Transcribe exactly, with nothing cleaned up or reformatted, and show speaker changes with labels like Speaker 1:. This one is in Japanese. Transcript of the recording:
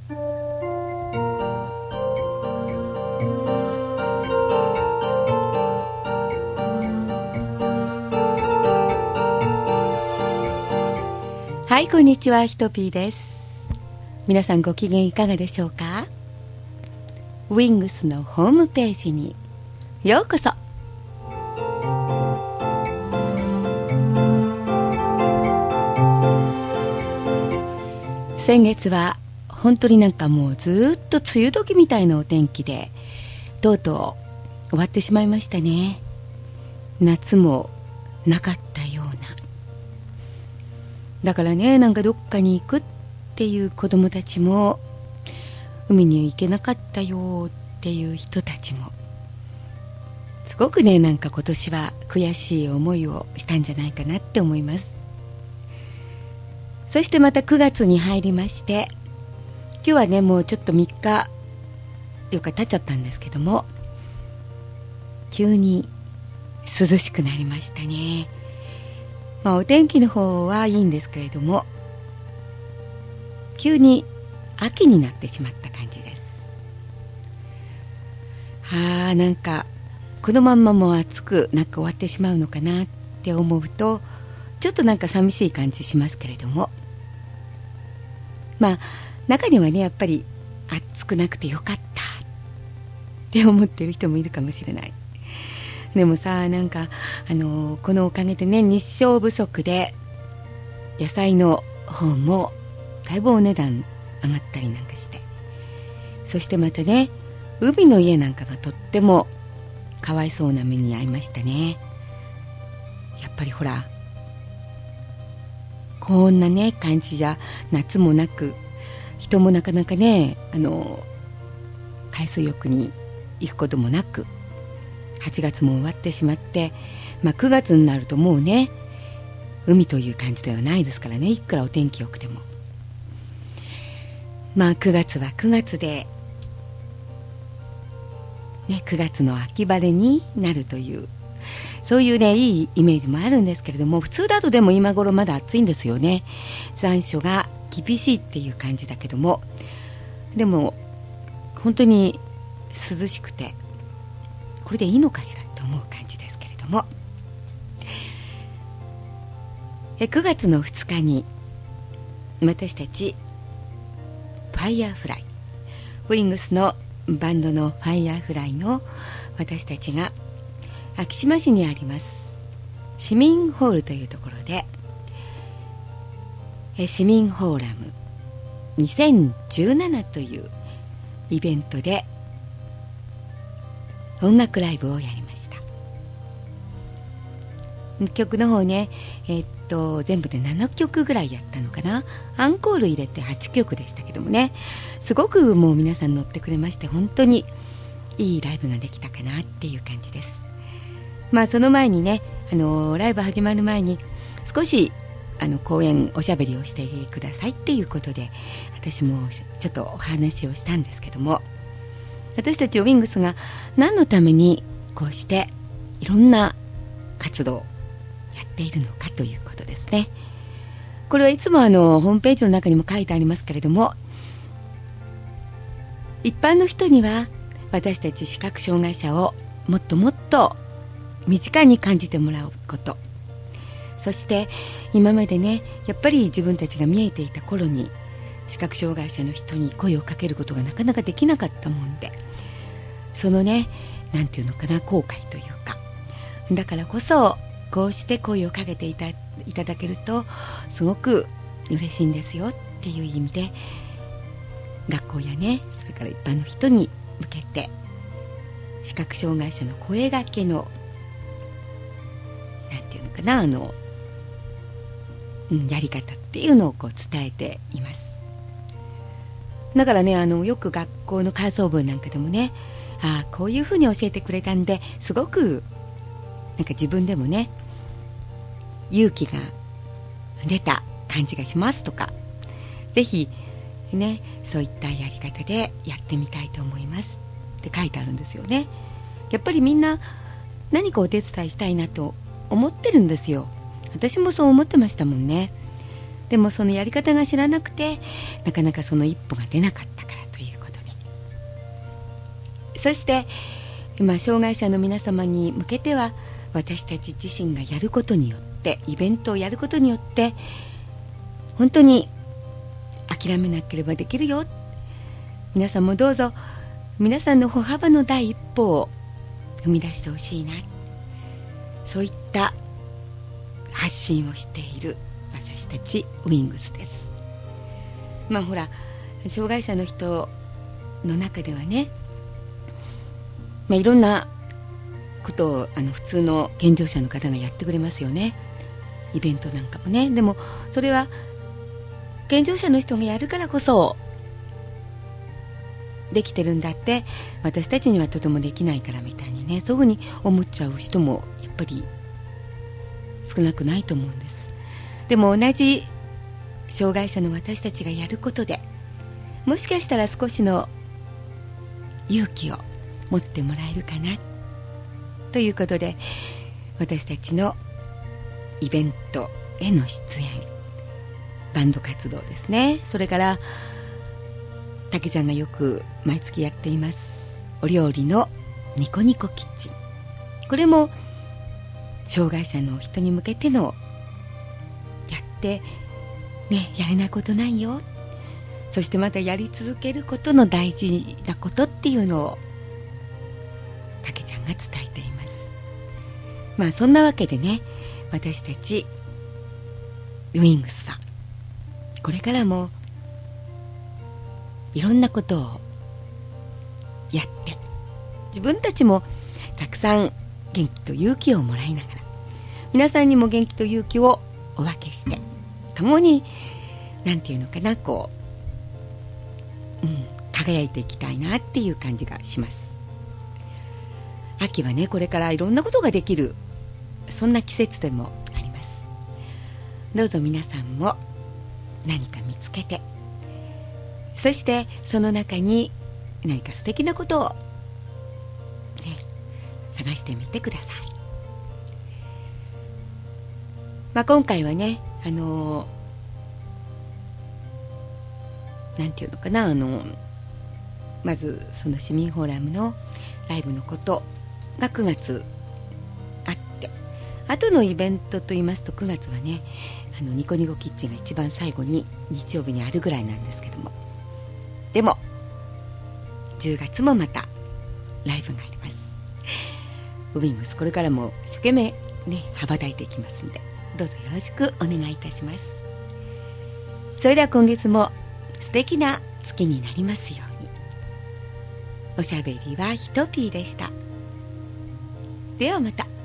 Speaker 1: はい、こんにちは、ひとぴーです。皆さんご機嫌いかがでしょうか。ウィングスのホームページにようこそ。先月は本当になんかもうずっと梅雨時みたいなお天気で、とうとう終わってしまいましたね。夏もなかったような。だからね、なんかどっかに行くっていう子どもたちも、海に行けなかったよっていう人たちも、すごくね、なんか今年は悔しい思いをしたんじゃないかなって思います。そしてまたくがつに入りまして、今日はね、もうちょっとみっかよく経っちゃったんですけども、急に涼しくなりましたね。まあ、お天気の方はいいんですけれども、急に秋になってしまった感じです。あー、なんかこのまんまもう暑くなんか終わってしまうのかなって思うと、ちょっとなんか寂しい感じしますけれども、まあ中にはね、やっぱり暑くなくてよかったって思ってる人もいるかもしれない。でもさ、なんかあのー、このおかげでね、日照不足で野菜の方もだいぶお値段上がったりなんかして、そしてまたね、海の家なんかがとってもかわいそうな目に遭いましたね。やっぱりほら、こんなね感じじゃ夏もなく、人もなかなかね、あの海水浴に行くこともなく、はちがつも終わってしまって、まあ、くがつになるともうね、海という感じではないですからね、いくらお天気良くても。まあくがつはくがつで、ね、くがつの秋晴れになるという、そういうね、いいイメージもあるんですけれども、普通だとでも今頃まだ暑いんですよね。残暑が厳しいっていう感じだけども、でも本当に涼しくて、これでいいのかしらと思う感じですけれども、えくがつのふつかに私たちファイヤーフライ、ウィングスのバンドのファイヤーフライの私たちが昭島市にあります市民ホールというところで、え市民フォーラムにせんじゅうななというイベントで音楽ライブをやりました。曲の方ね、えー、っと全部でななきょくぐらいやったのかな。アンコール入れてはちきょくでしたけどもね、すごくもう皆さん乗ってくれまして、本当にいいライブができたかなっていう感じです。まあその前にね、あのライブ始まる前に少しあの公演おしゃべりをしてくださいっていうことで、私もちょっとお話をしたんですけども、私たちウィングスが何のためにこうしていろんな活動をやっているのかということですね。これはいつもあのホームページの中にも書いてありますけれども、一般の人には私たち視覚障害者をもっともっと身近に感じてもらうこと、そして今までね、やっぱり自分たちが見えていた頃に視覚障害者の人に声をかけることがなかなかできなかったもんで、そのね、なんていうのかな、後悔というか、だからこそこうして声をかけていた、いただけるとすごく嬉しいんですよっていう意味で、学校やね、それから一般の人に向けて視覚障害者の声がけの、なんていうのかな、あの、うん、やり方っていうのをこう伝えています。だからね、あのよく学校の感想文なんかでもね、ああこういうふうに教えてくれたんで、すごくなんか自分でもね、勇気が出た感じがしますとか、ぜひね、そういったやり方でやってみたいと思いますって書いてあるんですよね。やっぱりみんな何かお手伝いしたいなと思ってるんですよ。私もそう思ってましたもんね。でもそのやり方が知らなくて、なかなかその一歩が出なかった。 そして今障害者の皆様に向けては、私たち自身がやることによって、イベントをやることによって本当に諦めなければできるよ。皆さんもどうぞ皆さんの歩幅の第一歩を踏み出してほしいな、そういった発信をしている私たちウィングスです。まあほら、障害者の人の中ではね、まあ、いろんなことをあの普通の健常者の方がやってくれますよね、イベントなんかもね。でもそれは健常者の人がやるからこそできてるんだって、私たちにはとてもできないからみたいにね、そういうふうに思っちゃう人もやっぱり少なくないと思うんです。でも同じ障害者の私たちがやることで、もしかしたら少しの勇気を持ってもらえるかなということで、私たちのイベントへの出演、バンド活動ですね、それからたけちゃんがよく毎月やっていますお料理のニコニコキッチン、これも障害者の人に向けての、やってね、やれないことないよ、そしてまたやり続けることの大事なことっていうのをたけちゃんが伝えています。まあそんなわけでね、私たちウィングスはこれからもいろんなことをやって、自分たちもたくさん元気と勇気をもらいながら、皆さんにも元気と勇気をお分けして、共になんていうのかな、こう、うん、輝いていきたいなっていう感じがします。秋はね、これからいろんなことができる、そんな季節でもあります。どうぞ皆さんも何か見つけて、そしてその中に何か素敵なことを、ね、探してみてください。まあ、今回はね、あのー、なんていうのかな、あのまずその市民フォーラムのライブのことがくがつあって、あとのイベントといいますとくがつはね、あのニコニコキッチンが一番最後に日曜日にあるぐらいなんですけども、でもじゅうがつもまたライブがあります。ウィングスこれからも一生懸命ね羽ばたいていきますんで、どうぞよろしくお願いいたします。それでは今月も素敵な月になりますように。おしゃべりはひとピーでした。ではまた。